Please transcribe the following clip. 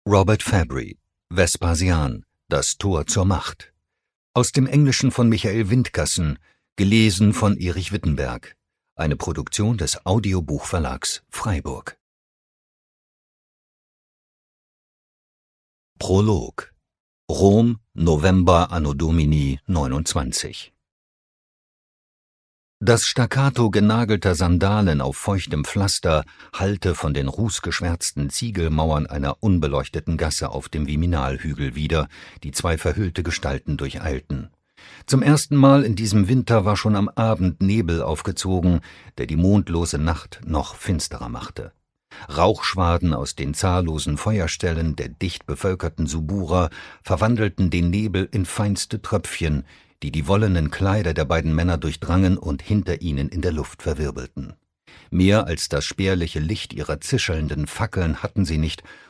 Robert Fabry, Vespasian, das Tor zur Macht. Aus dem Englischen von Michael Windgassen, gelesen von Erich Wittenberg. Eine Produktion des Audiobuchverlags Freiburg. Prolog. Rom, November anno Domini 29. Das Staccato genagelter Sandalen auf feuchtem Pflaster hallte von den rußgeschwärzten Ziegelmauern einer unbeleuchteten Gasse auf dem Viminalhügel wider, die zwei verhüllte Gestalten durcheilten. Zum ersten Mal in diesem Winter war schon am Abend Nebel aufgezogen, der die mondlose Nacht noch finsterer machte. Rauchschwaden aus den zahllosen Feuerstellen der dicht bevölkerten Subura verwandelten den Nebel in feinste Tröpfchen, die die wollenen Kleider der beiden Männer durchdrangen und hinter ihnen in der Luft verwirbelten. Mehr als das spärliche Licht ihrer zischelnden Fackeln hatten sie nicht,